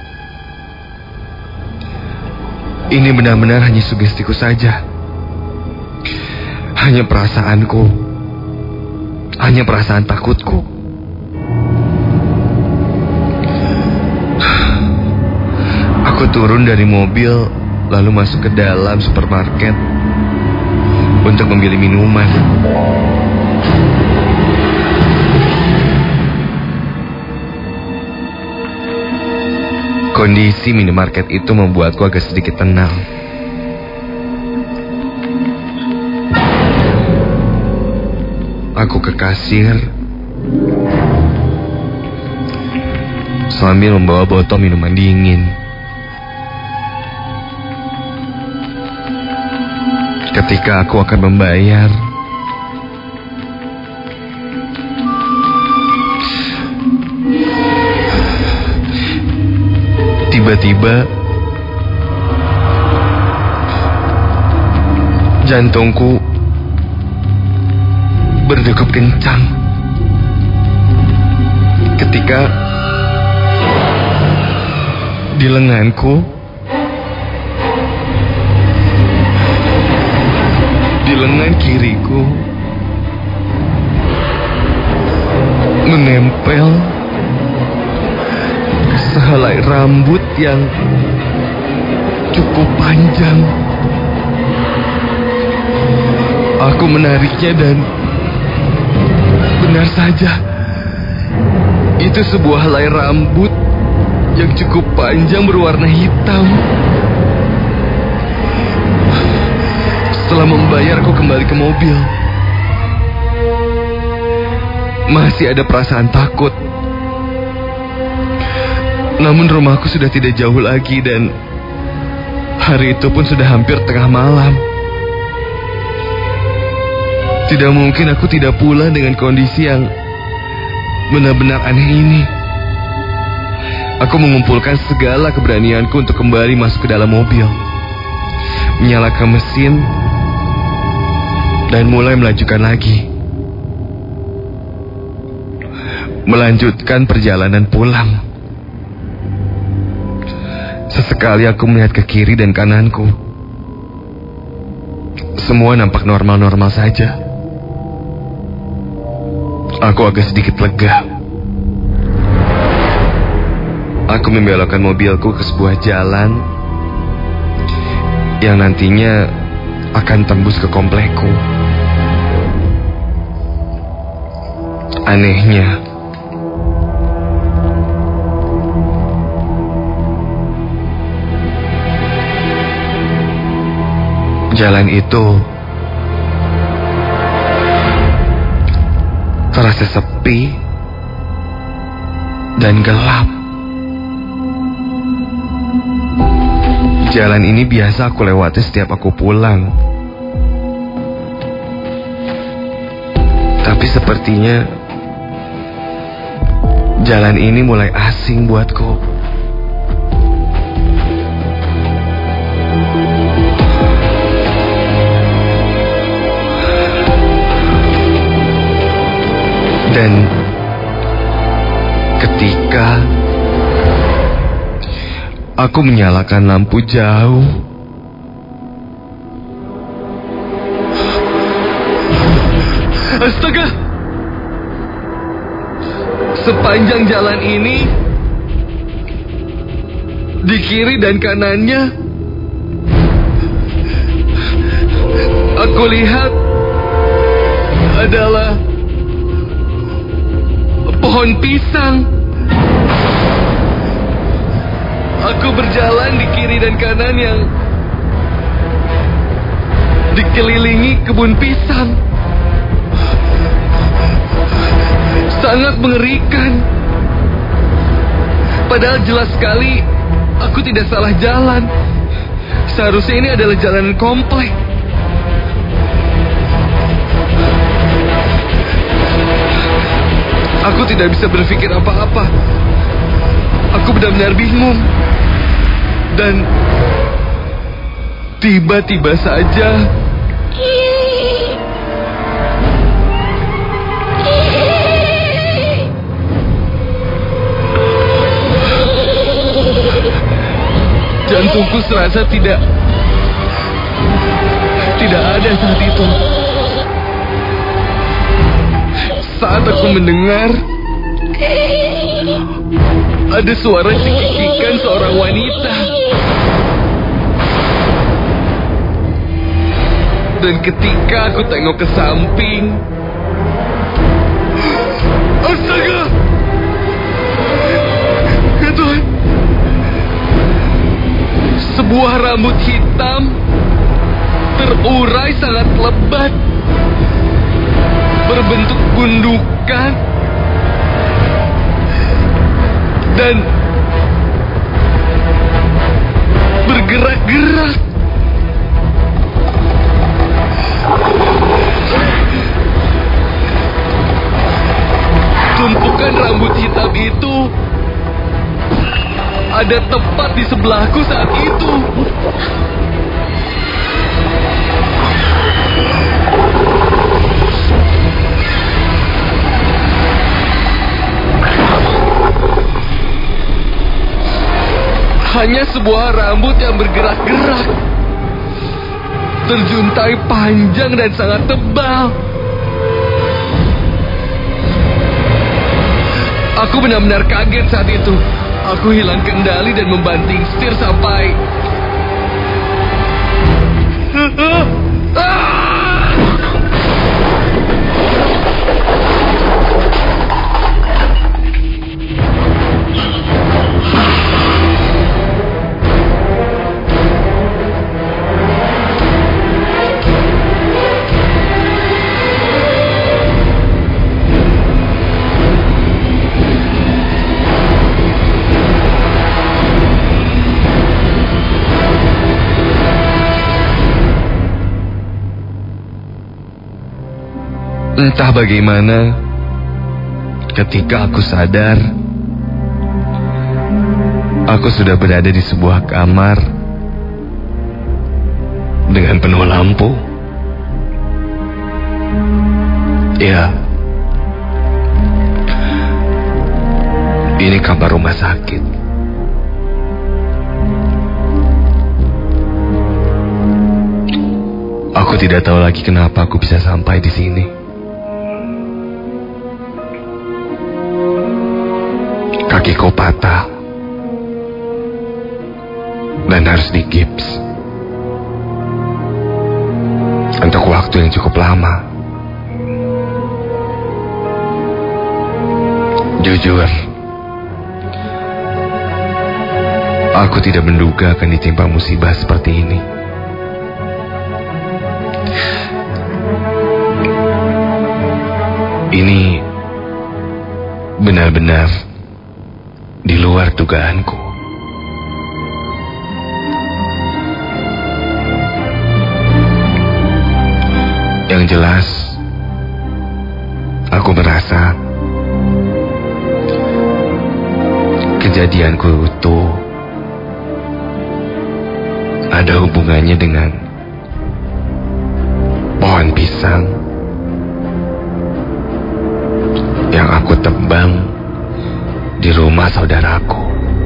Speaker 3: Ini benar-benar hanya sugestiku saja. Hanya perasaanku. Hanya perasaan takutku. Aku turun dari mobil, lalu masuk ke dalam supermarket untuk membeli minuman. Kondisi minimarket itu membuatku agak sedikit tenang. Aku ke kasir sambil membawa botol minuman dingin. Ketika aku akan membayar, tiba-tiba jantungku berdegup kencang ketika di lenganku di lengan kiriku menempel sehelai rambut yang cukup panjang. Aku menariknya dan benar saja, itu sebuah helai rambut yang cukup panjang berwarna hitam. Setelah membayar, aku kembali ke mobil. Masih ada perasaan takut. Namun rumahku sudah tidak jauh lagi dan hari itu pun sudah hampir tengah malam. Tidak mungkin aku tidak pulang dengan kondisi yang benar-benar aneh ini. Aku mengumpulkan segala keberanianku untuk kembali masuk ke dalam mobil, menyalakan mesin, dan mulai melajukan lagi. Melanjutkan perjalanan pulang. Sesekali aku melihat ke kiri dan kananku. Semua nampak normal-normal saja. Aku agak sedikit lega. Aku membelokkan mobilku ke sebuah jalan yang nantinya akan tembus ke komplekku. Anehnya, jalan itu terasa sepi dan gelap. Jalan ini biasa aku lewati setiap aku pulang. Tapi sepertinya jalan ini mulai asing buatku. Dan ketika aku menyalakan lampu jauh, astaga! Sepanjang jalan ini, di kiri dan kanannya, aku lihat adalah pohon pisang. Aku berjalan di kiri dan kanan yang dikelilingi kebun pisang. Sangat mengerikan. Padahal jelas sekali aku tidak salah jalan. Seharusnya ini adalah jalanan komplek. Aku tidak bisa berpikir apa-apa. Aku benar-benar bingung. Dan tiba-tiba saja
Speaker 2: Jantungku serasa tidak Tidak ada saat itu. Saat aku mendengar ada suara cekikikan seorang wanita. Dan ketika aku tengok ke samping, astaga! Ya Tuhan! Sebuah rambut hitam terurai sangat lebat, berbentuk gundukan, dan bergerak-gerak. Tumpukan rambut hitam itu ada tepat di sebelahku saat itu. Hanya sebuah rambut yang bergerak-gerak, terjuntai panjang dan sangat tebal. Aku benar-benar kaget saat itu. Aku hilang kendali dan membanting setir sampai...
Speaker 3: Entah bagaimana, ketika aku sadar, aku sudah berada di sebuah kamar dengan penuh lampu. Ya, ini kamar rumah sakit. Aku tidak tahu lagi kenapa aku bisa sampai di sini. Kakiku patah dan harus digips untuk waktu yang cukup lama. Jujur, aku tidak menduga akan ditimpa musibah seperti ini. Ini benar-benar di luar dugaanku. Yang jelas, aku merasa kejadianku itu ada hubungannya dengan pohon pisang yang aku tebang di rumah saudaraku.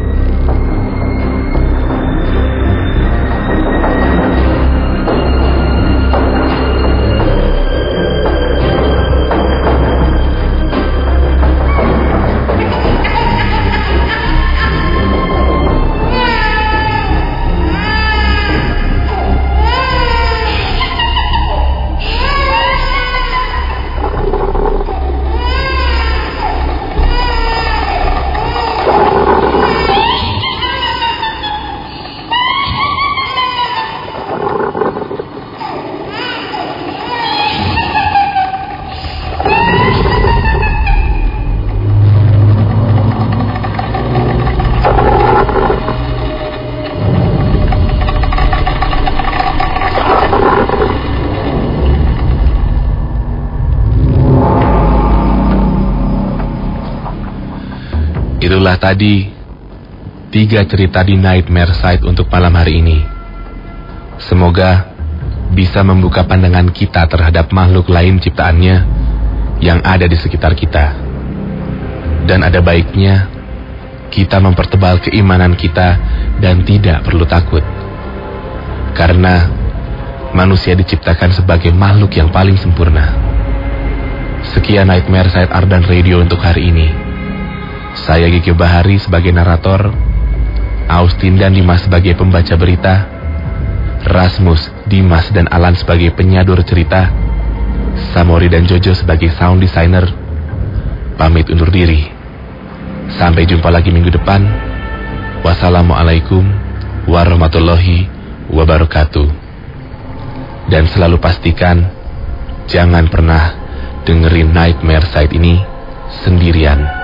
Speaker 1: Itulah tadi tiga cerita di Nightmare Site untuk malam hari ini. Semoga bisa membuka pandangan kita terhadap makhluk lain ciptaannya yang ada di sekitar kita. Dan ada baiknya kita mempertebal keimanan kita dan tidak perlu takut. Karena manusia diciptakan sebagai makhluk yang paling sempurna. Sekian Nightmare Side Ardan Radio untuk hari ini. Saya Gigi Bahari sebagai narator, Austin dan Dimas sebagai pembaca berita, Rasmus, Dimas dan Alan sebagai penyadur cerita, Samori dan Jojo sebagai sound designer, pamit undur diri. Sampai jumpa lagi minggu depan. Wassalamualaikum warahmatullahi wabarakatuh. Dan selalu pastikan jangan pernah dengerin Nightmare Side ini sendirian.